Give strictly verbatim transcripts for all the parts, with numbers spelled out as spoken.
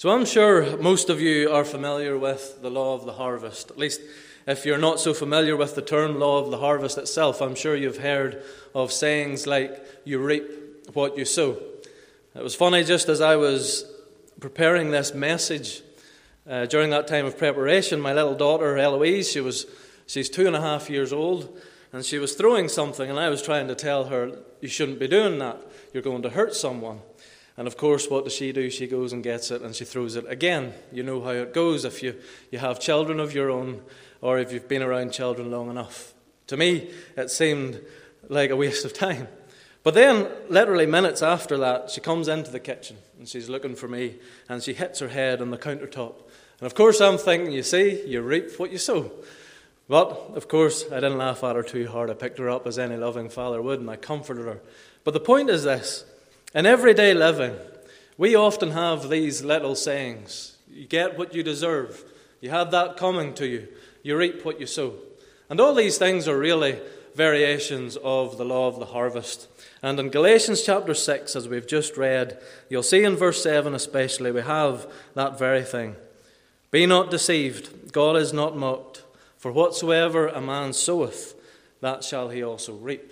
So I'm sure most of you are familiar with the law of the harvest. At least if you're not so familiar with the term law of the harvest itself, I'm sure you've heard of sayings like, you reap what you sow. It was funny, just as I was preparing this message, uh, during that time of preparation, my little daughter Eloise, she was she's two and a half years old, and she was throwing something, and I was trying to tell her, you shouldn't be doing that, you're going to hurt someone. And of course, what does she do? She goes and gets it, and she throws it again. You know how it goes if you, you have children of your own, or if you've been around children long enough. To me, it seemed like a waste of time. But then, literally minutes after that, she comes into the kitchen, and she's looking for me, and she hits her head on the countertop. And of course, I'm thinking, you see, you reap what you sow. But, of course, I didn't laugh at her too hard. I picked her up as any loving father would, and I comforted her. But the point is this. In everyday living, we often have these little sayings. You get what you deserve. You have that coming to you. You reap what you sow. And all these things are really variations of the law of the harvest. And in Galatians chapter six, as we've just read, you'll see in verse seven especially, we have that very thing. Be not deceived, God is not mocked. For whatsoever a man soweth, that shall he also reap.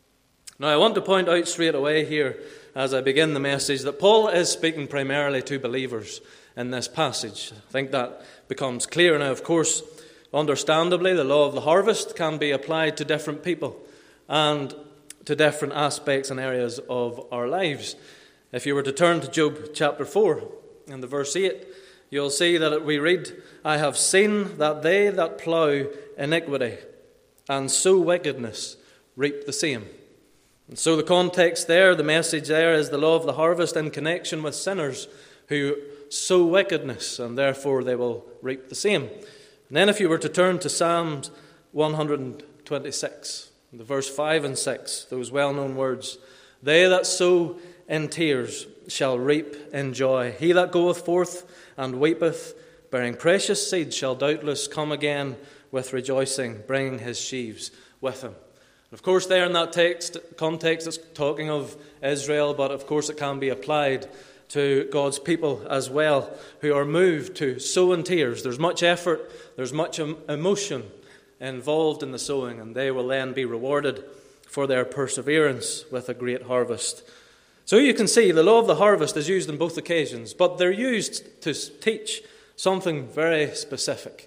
Now I want to point out straight away here, as I begin the message, that Paul is speaking primarily to believers in this passage. I think that becomes clear. Now, of course, understandably, the law of the harvest can be applied to different people and to different aspects and areas of our lives. If you were to turn to Job chapter four, in the verse eight, you'll see that we read, I have seen that they that plough iniquity and sow wickedness reap the same. And so the context there, the message there is the law of the harvest in connection with sinners who sow wickedness, and therefore they will reap the same. And then if you were to turn to Psalms one twenty-six, the verse five and six, those well-known words, they that sow in tears shall reap in joy. He that goeth forth and weepeth, bearing precious seed, shall doubtless come again with rejoicing, bringing his sheaves with him. Of course, there in that text context, it's talking of Israel, but of course it can be applied to God's people as well, who are moved to sow in tears. There's much effort, there's much emotion involved in the sowing, and they will then be rewarded for their perseverance with a great harvest. So you can see the law of the harvest is used in both occasions, but they're used to teach something very specific.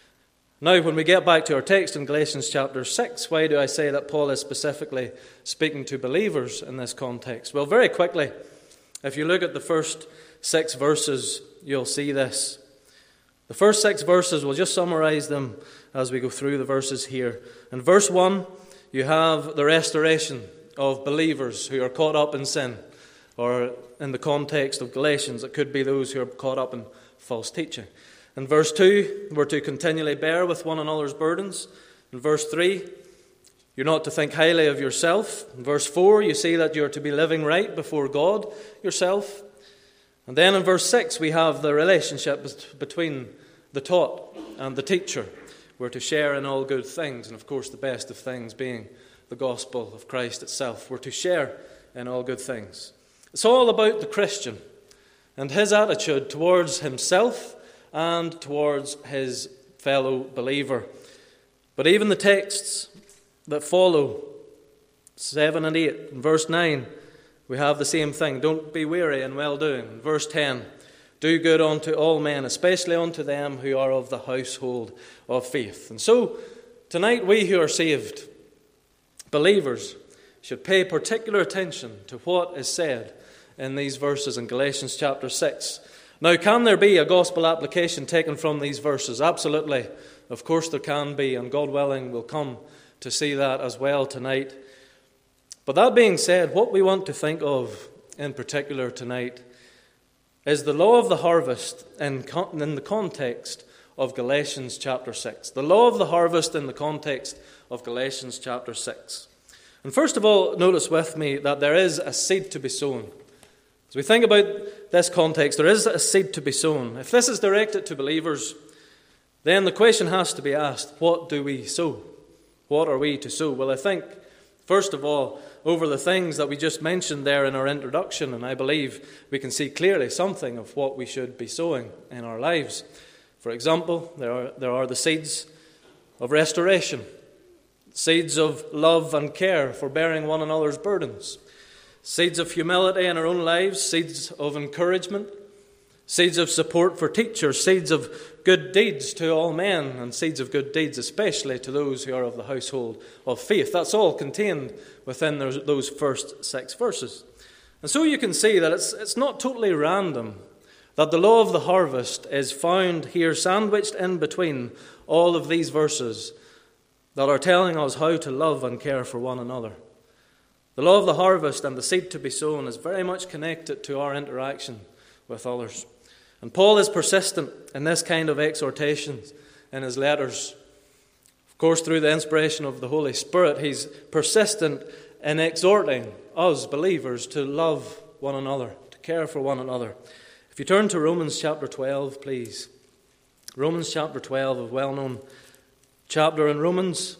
Now, when we get back to our text in Galatians chapter six, why do I say that Paul is specifically speaking to believers in this context? Well, very quickly, if you look at the first six verses, you'll see this. The first six verses, we'll just summarize them as we go through the verses here. In verse one, you have the restoration of believers who are caught up in sin, or in the context of Galatians, it could be those who are caught up in false teaching. In verse two, we're to continually bear with one another's burdens. In verse three, you're not to think highly of yourself. In verse four, you see that you're to be living right before God yourself. And then in verse six, we have the relationship between the taught and the teacher. We're to share in all good things, and of course the best of things being the gospel of Christ itself. We're to share in all good things. It's all about the Christian and his attitude towards himself and towards his fellow believer. But even the texts that follow, seven and eight, in verse nine, we have the same thing. Don't be weary in well-doing. In verse ten, do good unto all men, especially unto them who are of the household of faith. And so, tonight we who are saved, believers, should pay particular attention to what is said in these verses in Galatians chapter six. Now, can there be a gospel application taken from these verses? Absolutely. Of course there can be, and God willing, we'll come to see that as well tonight. But that being said, what we want to think of in particular tonight is the law of the harvest in, con- in the context of Galatians chapter six. The law of the harvest in the context of Galatians chapter six. And first of all, notice with me that there is a seed to be sown. As we think about this context, there is a seed to be sown. If this is directed to believers, then the question has to be asked, what do we sow? What are we to sow? Well, I think First of all, over the things that we just mentioned there in our introduction, and I believe we can see clearly something of what we should be sowing in our lives. For example, there are, there are the seeds of restoration, seeds of love and care for bearing one another's burdens, seeds of humility in our own lives, seeds of encouragement, seeds of support for teachers, seeds of good deeds to all men, and seeds of good deeds especially to those who are of the household of faith. That's all contained within those first six verses. And so you can see that it's, it's not totally random that the law of the harvest is found here sandwiched in between all of these verses that are telling us how to love and care for one another. The law of the harvest and the seed to be sown is very much connected to our interaction with others. And Paul is persistent in this kind of exhortations in his letters. Of course, through the inspiration of the Holy Spirit, he's persistent in exhorting us believers to love one another, to care for one another. If you turn to Romans chapter twelve, please. Romans chapter twelve, a well-known chapter in Romans.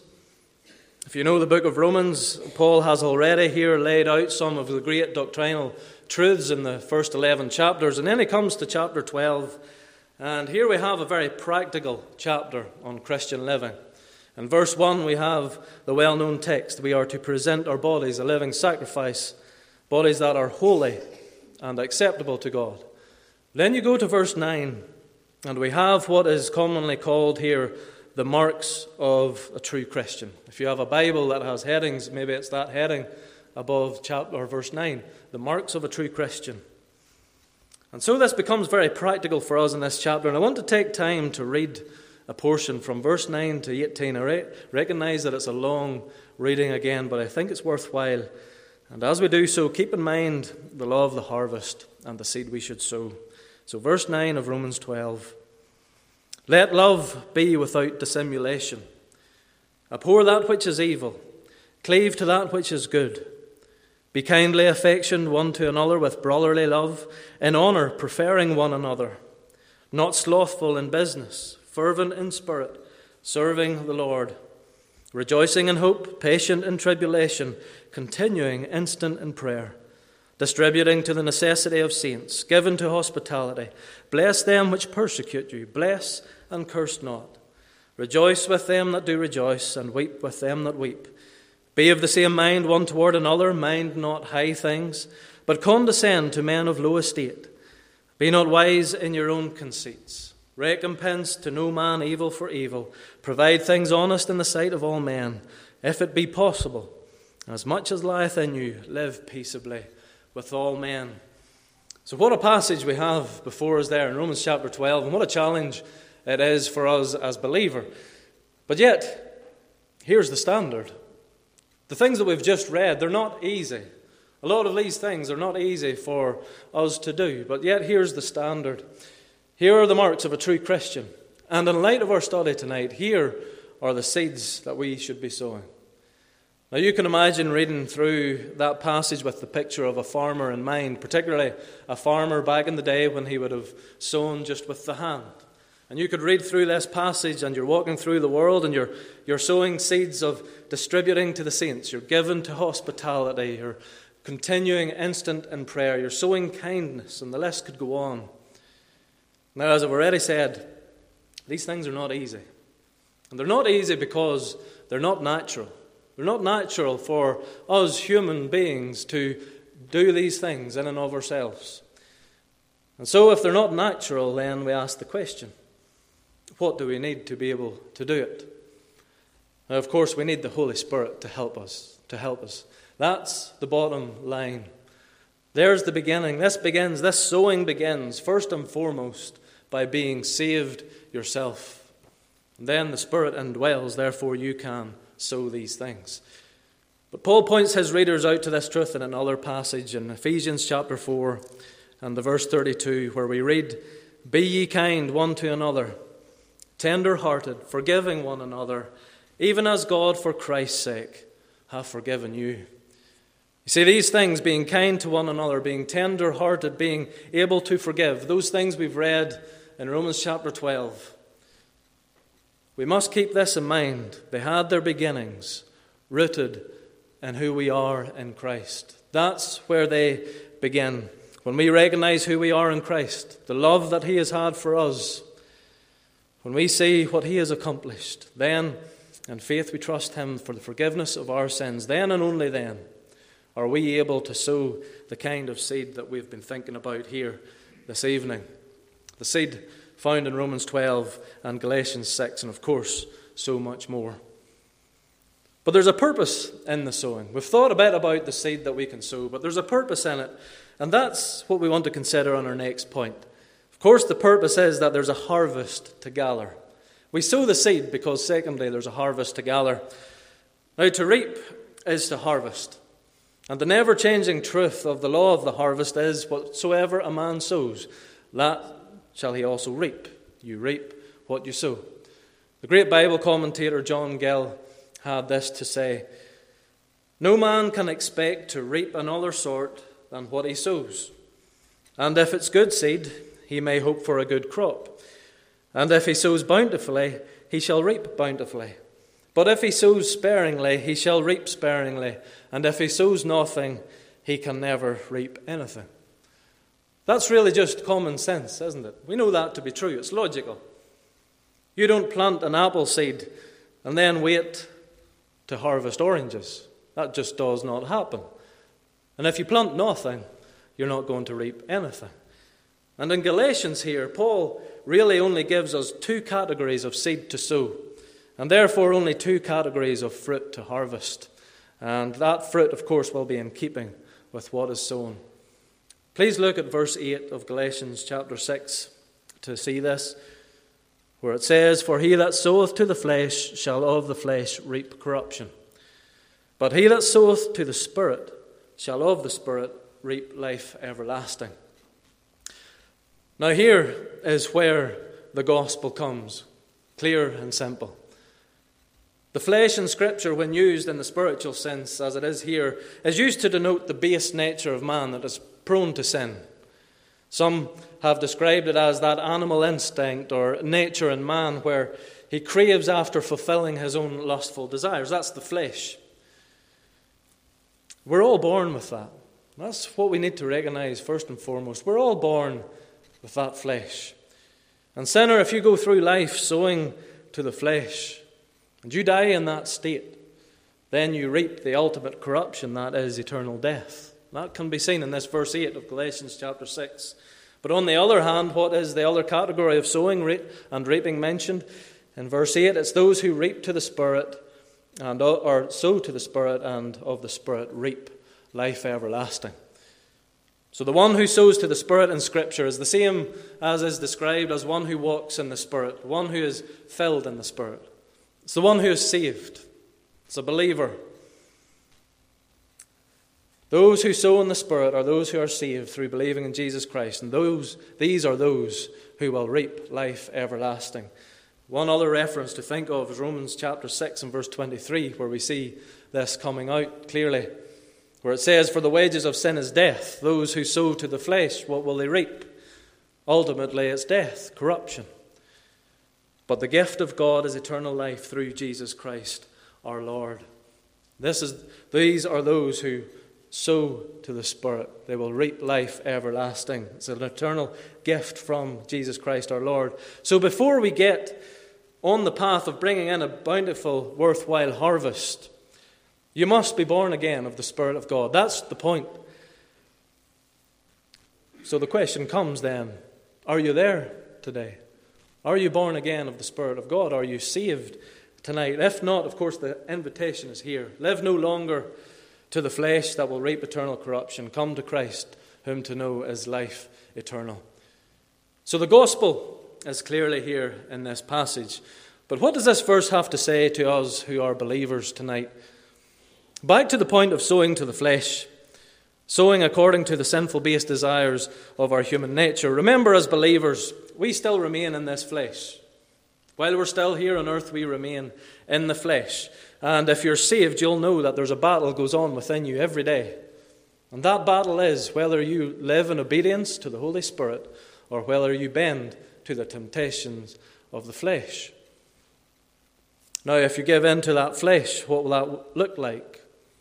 If you know the book of Romans, Paul has already here laid out some of the great doctrinal truths in the first eleven chapters. And then he comes to chapter twelve, and here we have a very practical chapter on Christian living. In verse one we have the well-known text: we are to present our bodies a living sacrifice, bodies that are holy and acceptable to God. Then you go to verse nine, and we have what is commonly called here the marks of a true Christian. If you have a Bible that has headings, maybe it's that heading above chapter or verse nine, the marks of a true Christian. And so this becomes very practical for us in this chapter, and I want to take time to read a portion from verse nine to eighteen. I re- recognize that it's a long reading again, but I think it's worthwhile. And as we do so, keep in mind the law of the harvest and the seed we should sow. So verse nine of Romans twelve. Let love be without dissimulation. Abhor that which is evil. Cleave to that which is good. Be kindly affectioned one to another with brotherly love, in honour preferring one another. Not slothful in business, fervent in spirit, serving the Lord. Rejoicing in hope, patient in tribulation, continuing instant in prayer. Distributing to the necessity of saints, given to hospitality. Bless them which persecute you. Bless and curse not. Rejoice with them that do rejoice, and weep with them that weep. Be of the same mind one toward another. Mind not high things, but condescend to men of low estate. Be not wise in your own conceits. Recompense to no man evil for evil. Provide things honest in the sight of all men. If it be possible, as much as lieth in you, live peaceably with all men. So what a passage we have before us there in Romans chapter twelve, and what a challenge it is for us as believers. But yet, here's the standard. The things that we've just read, they're not easy. A lot of these things are not easy for us to do, but yet here's the standard. Here are the marks of a true Christian. And in light of our study tonight, here are the seeds that we should be sowing. Now you can imagine reading through that passage with the picture of a farmer in mind, particularly a farmer back in the day when he would have sown just with the hand. And you could read through this passage and you're walking through the world and you're, you're sowing seeds of distributing to the saints. You're given to hospitality. You're continuing instant in prayer. You're sowing kindness, and the list could go on. Now, as I've already said, these things are not easy. And they're not easy because they're not natural. They're not natural for us human beings to do these things in and of ourselves. And so if they're not natural, then we ask the question, what do we need to be able to do it? Now, of course, we need the Holy Spirit to help us, to help us. That's the bottom line. There's the beginning. This begins, this sowing begins, first and foremost, by being saved yourself. And then the Spirit indwells, therefore you can sow these things. But Paul points his readers out to this truth in another passage in Ephesians chapter four and the verse thirty-two, where we read, Be ye kind one to another, tender-hearted, forgiving one another, even as God for Christ's sake hath forgiven you. You see, these things, being kind to one another, being tender-hearted, being able to forgive, those things we've read in Romans chapter twelve, we must keep this in mind. They had their beginnings rooted in who we are in Christ. That's where they begin. When we recognize who we are in Christ, the love that he has had for us, when we see what he has accomplished, then in faith we trust him for the forgiveness of our sins. Then and only then are we able to sow the kind of seed that we've been thinking about here this evening. The seed found in Romans twelve and Galatians six, and of course, so much more. But there's a purpose in the sowing. We've thought a bit about the seed that we can sow, but there's a purpose in it, and that's what we want to consider on our next point. Of course, the purpose is that there's a harvest to gather. We sow the seed because, secondly, there's a harvest to gather. Now, to reap is to harvest. And the never-changing truth of the law of the harvest is, whatsoever a man sows, that shall he also reap. You reap what you sow. The great Bible commentator John Gill had this to say: no man can expect to reap another sort than what he sows. And if it's good seed, he may hope for a good crop. And if he sows bountifully, he shall reap bountifully. But if he sows sparingly, he shall reap sparingly. And if he sows nothing, he can never reap anything. That's really just common sense, isn't it? We know that to be true. It's logical. You don't plant an apple seed and then wait to harvest oranges. That just does not happen. And if you plant nothing, you're not going to reap anything. And in Galatians here, Paul really only gives us two categories of seed to sow, and therefore only two categories of fruit to harvest. And that fruit, of course, will be in keeping with what is sown. Please look at verse eight of Galatians chapter six to see this, where it says, for he that soweth to the flesh shall of the flesh reap corruption. But he that soweth to the Spirit shall of the Spirit reap life everlasting. Now here is where the gospel comes, clear and simple. The flesh in Scripture, when used in the spiritual sense, as it is here, is used to denote the base nature of man that is prone to sin. Some have described it as that animal instinct or nature in man where he craves after fulfilling his own lustful desires. That's the flesh. We're all born with that. That's what we need to recognize first and foremost. We're all born with that flesh. And sinner, if you go through life sowing to the flesh, and you die in that state, then you reap the ultimate corruption, that is eternal death. That can be seen in this verse eight of Galatians chapter six. But on the other hand, what is the other category of sowing and reaping mentioned? In verse eight, it's those who reap to the Spirit, and or sow to the Spirit, and of the Spirit reap life everlasting. So the one who sows to the Spirit in Scripture is the same as is described as one who walks in the Spirit, one who is filled in the Spirit. It's the one who is saved. It's a believer. Those who sow in the Spirit are those who are saved through believing in Jesus Christ, and those these are those who will reap life everlasting. One other reference to think of is Romans chapter six and verse twenty-three, where we see this coming out clearly, where it says, for the wages of sin is death. Those who sow to the flesh, what will they reap? Ultimately, it's death, corruption. But the gift of God is eternal life through Jesus Christ our Lord. This is, these are those who sow to the Spirit. They will reap life everlasting. It's an eternal gift from Jesus Christ our Lord. So before we get on the path of bringing in a bountiful, worthwhile harvest, you must be born again of the Spirit of God. That's the point. So the question comes then, are you there today? Are you born again of the Spirit of God? Are you saved tonight? If not, of course, the invitation is here. Live no longer to the flesh that will reap eternal corruption. Come to Christ, whom to know is life eternal. So the gospel is clearly here in this passage. But what does this verse have to say to us who are believers tonight? Back to the point of sowing to the flesh, sowing according to the sinful base desires of our human nature. Remember, as believers, we still remain in this flesh. While we're still here on earth, we remain in the flesh. And if you're saved, you'll know that there's a battle goes on within you every day. And that battle is whether you live in obedience to the Holy Spirit or whether you bend to the temptations of the flesh. Now, if you give in to that flesh, what will that look like?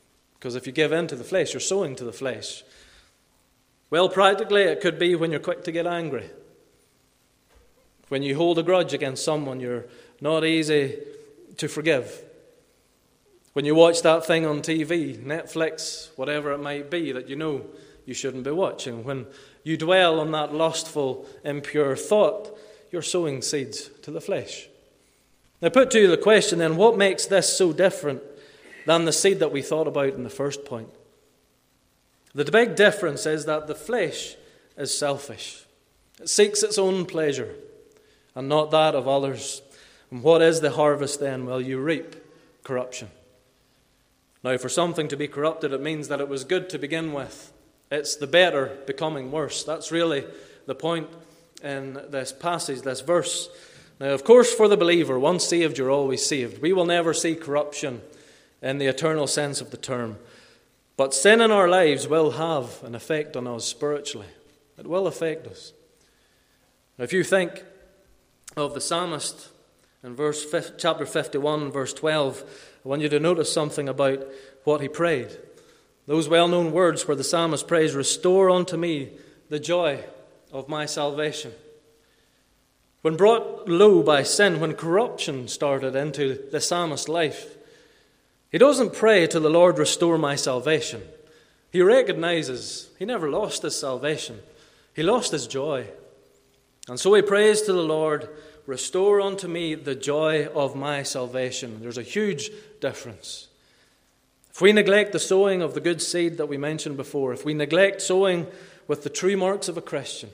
Because if you give in to the flesh, you're sowing to the flesh. Well, practically, it could be when you're quick to get angry. When you hold a grudge against someone, you're not easy to forgive. When you watch that thing on T V, Netflix, whatever it might be, that you know you shouldn't be watching. When you dwell on that lustful, impure thought, you're sowing seeds to the flesh. Now put to you the question then, what makes this so different than the seed that we thought about in the first point? The big difference is that the flesh is selfish. It seeks its own pleasure and not that of others. And what is the harvest then? Well, you reap corruption. Now, for something to be corrupted, it means that it was good to begin with. It's the better becoming worse. That's really the point in this passage, this verse. Now, of course, for the believer, once saved, you're always saved. We will never see corruption in the eternal sense of the term. But sin in our lives will have an effect on us spiritually. It will affect us. Now, if you think of the psalmist in verse chapter fifty-one, verse twelve, I want you to notice something about what he prayed. Those well-known words where the psalmist prays, "Restore unto me the joy of my salvation." When brought low by sin, when corruption started into the psalmist's life, he doesn't pray to the Lord, "Restore my salvation." He recognizes he never lost his salvation. He lost his joy. And so he prays to the Lord, "Restore unto me the joy of my salvation." There's a huge difference. If we neglect the sowing of the good seed that we mentioned before, if we neglect sowing with the true marks of a Christian,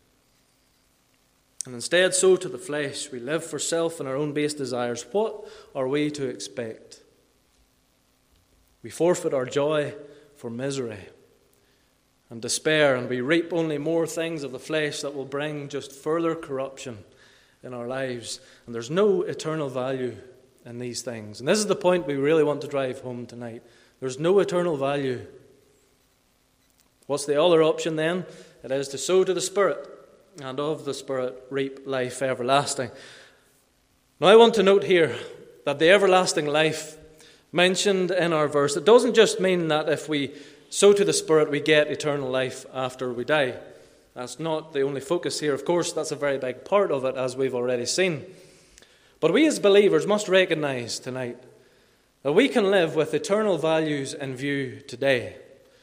and instead sow to the flesh, we live for self and our own base desires, what are we to expect? We forfeit our joy for misery and despair, and we reap only more things of the flesh that will bring just further corruption in our lives. And there's no eternal value in these things. And this is the point we really want to drive home tonight. There's no eternal value. What's the other option then? It is to sow to the Spirit, and of the Spirit reap life everlasting. Now I want to note here that the everlasting life mentioned in our verse, it doesn't just mean that if we sow to the Spirit we get eternal life after we die. That's not the only focus here. Of course, that's a very big part of it, as we've already seen. But we as believers must recognize tonight that we can live with eternal values in view today,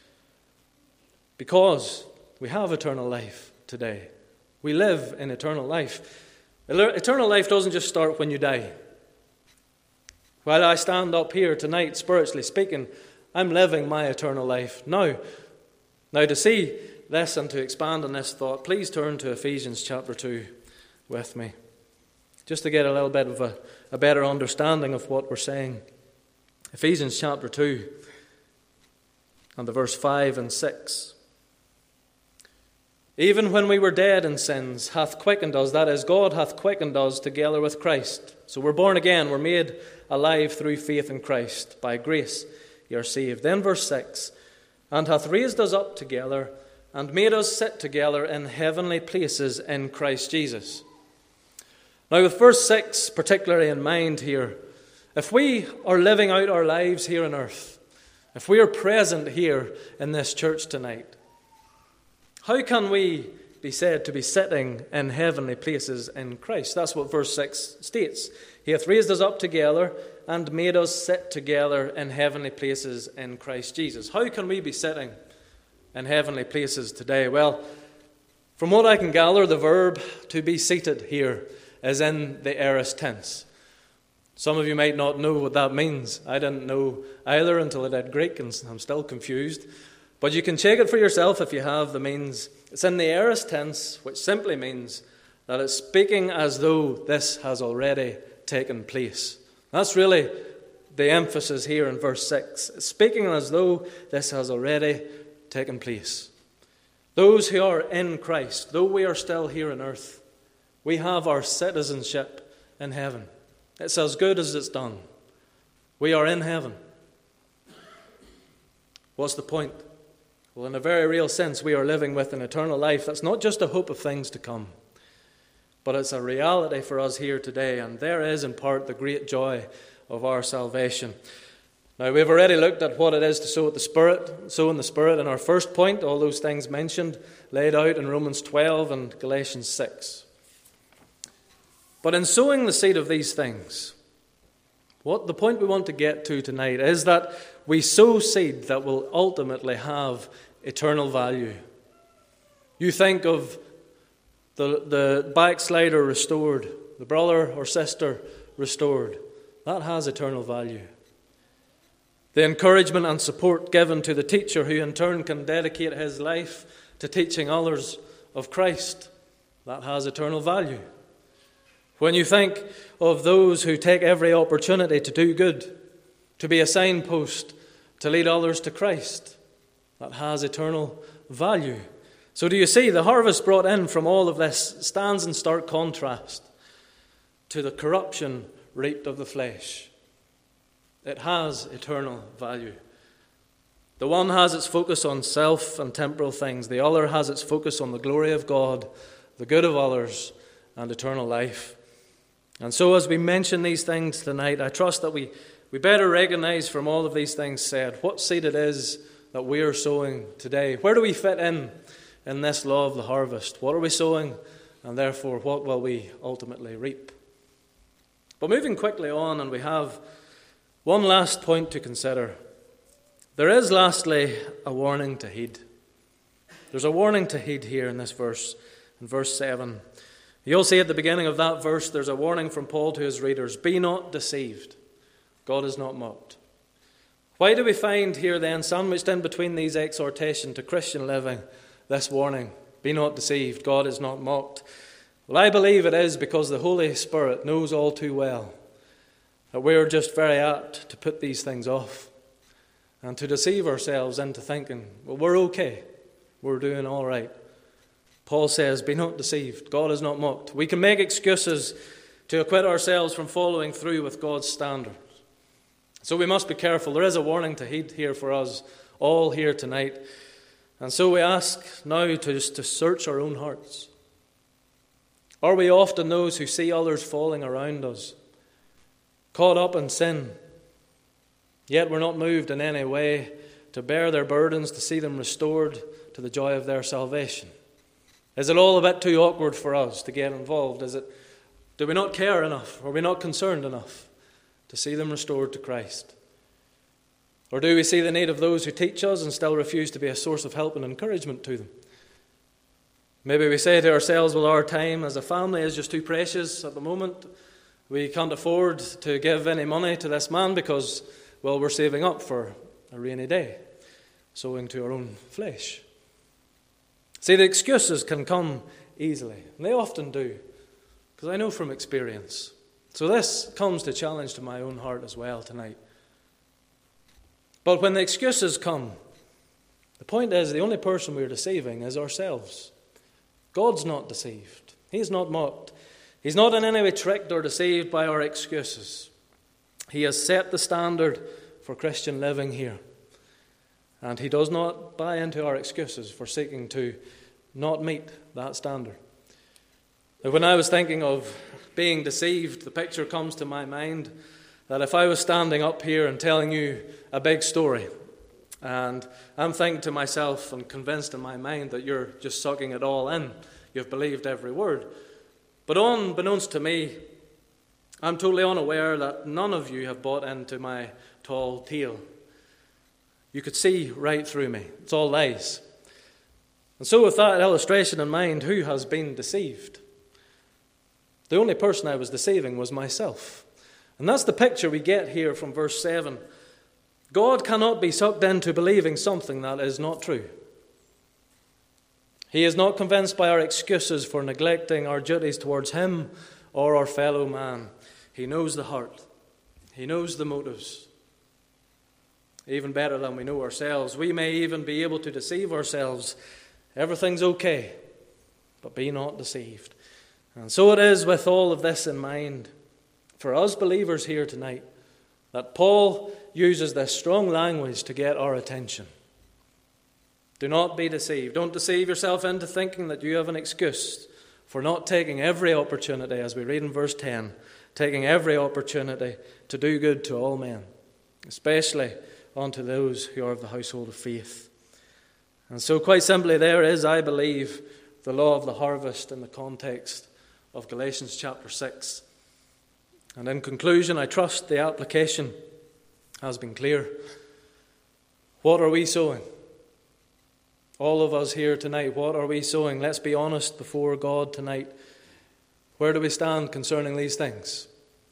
because we have eternal life today. We live in eternal life. Eternal life doesn't just start when you die. While I stand up here tonight, spiritually speaking, I'm living my eternal life now. Now, to see this and to expand on this thought, please turn to Ephesians chapter two with me, just to get a little bit of a, a better understanding of what we're saying. Ephesians chapter two and the verse five and six. "Even when we were dead in sins, hath quickened us," that is, God hath quickened us together with Christ. So we're born again, we're made alive through faith in Christ. By grace you are saved. Then verse six, "And hath raised us up together, and made us sit together in heavenly places in Christ Jesus." Now with verse six particularly in mind here, if we are living out our lives here on earth, if we are present here in this church tonight, how can we be said to be sitting in heavenly places in Christ? That's what verse six states. "He hath raised us up together and made us sit together in heavenly places in Christ Jesus." How can we be sitting in heavenly places today? Well, from what I can gather, the verb to be seated here is in the aorist tense. Some of you might not know what that means. I didn't know either until I did Greek, and I'm still confused. But you can check it for yourself if you have the means. It's in the aorist tense, which simply means that it's speaking as though this has already taken place. That's really the emphasis here in verse six. It's speaking as though this has already taken place. Those who are in Christ, though we are still here on earth, we have our citizenship in heaven. It's as good as it's done. We are in heaven. What's the point? Well, in a very real sense, we are living with an eternal life that's not just a hope of things to come, but it's a reality for us here today, and there is in part the great joy of our salvation. Now, we've already looked at what it is to sow at the Spirit, sow in the Spirit in our first point, all those things mentioned, laid out in Romans twelve and Galatians six. But in sowing the seed of these things, what the point we want to get to tonight is that we sow seed that will ultimately have eternal value. You think of the, the backslider restored, the brother or sister restored. That has eternal value. The encouragement and support given to the teacher, who in turn can dedicate his life to teaching others of Christ, that has eternal value. When you think of those who take every opportunity to do good, to be a signpost, to lead others to Christ, that has eternal value. So do you see, the harvest brought in from all of this stands in stark contrast to the corruption reaped of the flesh. It has eternal value. The one has its focus on self and temporal things. The other has its focus on the glory of God, the good of others, and eternal life. And so as we mention these things tonight, I trust that we, we better recognize from all of these things said what seed it is that we are sowing today. Where do we fit in in this law of the harvest? What are we sowing? And therefore, what will we ultimately reap? But moving quickly on, and we have one last point to consider. There is, lastly, a warning to heed. There's a warning to heed here in this verse, in verse seven. You'll see at the beginning of that verse, there's a warning from Paul to his readers. Be not deceived. God is not mocked. Why do we find here then, sandwiched in between these exhortations to Christian living, this warning? Be not deceived. God is not mocked. Well, I believe it is because the Holy Spirit knows all too well that we're just very apt to put these things off and to deceive ourselves into thinking, well, we're okay. We're doing all right. Paul says, be not deceived. God is not mocked. We can make excuses to acquit ourselves from following through with God's standards. So we must be careful. There is a warning to heed here for us all here tonight. And so we ask now to, just to search our own hearts. Are we often those who see others falling around us, caught up in sin, yet we're not moved in any way to bear their burdens, to see them restored to the joy of their salvation? Is it all a bit too awkward for us to get involved? Is it, do we not care enough? Are we not concerned enough to see them restored to Christ? Or do we see the need of those who teach us and still refuse to be a source of help and encouragement to them? Maybe we say to ourselves, well, our time as a family is just too precious at the moment. We can't afford to give any money to this man because, well, we're saving up for a rainy day, sowing to our own flesh. See, the excuses can come easily, and they often do, because I know from experience. So this comes to challenge to my own heart as well tonight. But when the excuses come, the point is the only person we're deceiving is ourselves. God's not deceived. He's not mocked. He's not in any way tricked or deceived by our excuses. He has set the standard for Christian living here. And he does not buy into our excuses for seeking to not meet that standard. When I was thinking of being deceived, the picture comes to my mind that if I was standing up here and telling you a big story, and I'm thinking to myself and convinced in my mind that you're just sucking it all in, you've believed every word. But unbeknownst to me, I'm totally unaware that none of you have bought into my tall tale. You could see right through me. It's all lies. And so with that illustration in mind, who has been deceived? The only person I was deceiving was myself. And that's the picture we get here from verse seven. God cannot be sucked into believing something that is not true. He is not convinced by our excuses for neglecting our duties towards him or our fellow man. He knows the heart. He knows the motives. Even better than we know ourselves. We may even be able to deceive ourselves. Everything's okay, but be not deceived. And so it is with all of this in mind, for us believers here tonight, that Paul uses this strong language to get our attention. Do not be deceived. Don't deceive yourself into thinking that you have an excuse for not taking every opportunity, as we read in verse ten, taking every opportunity to do good to all men. especially unto those who are of the household of faith. And so quite simply there is, I believe, the law of the harvest in the context of Galatians chapter six. And in conclusion, I trust the application has been clear. What are we sowing? All of us here tonight, what are we sowing? Let's be honest before God tonight. Where do we stand concerning these things?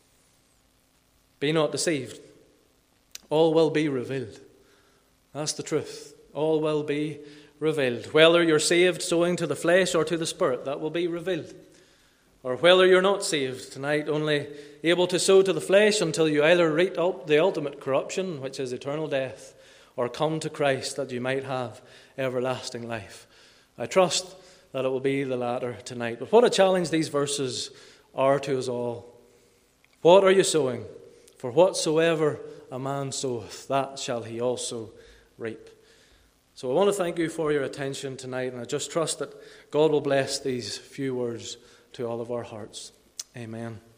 Be not deceived. All will be revealed. That's the truth. All will be revealed. Whether you're saved, sowing to the flesh or to the Spirit, that will be revealed. Or whether you're not saved tonight, only able to sow to the flesh until you either reach up the ultimate corruption, which is eternal death, or come to Christ that you might have everlasting life. I trust that it will be the latter tonight. But what a challenge these verses are to us all. What are you sowing? For whatsoever a man soweth, that shall he also reap. So I want to thank you for your attention tonight, and I just trust that God will bless these few words to all of our hearts. Amen.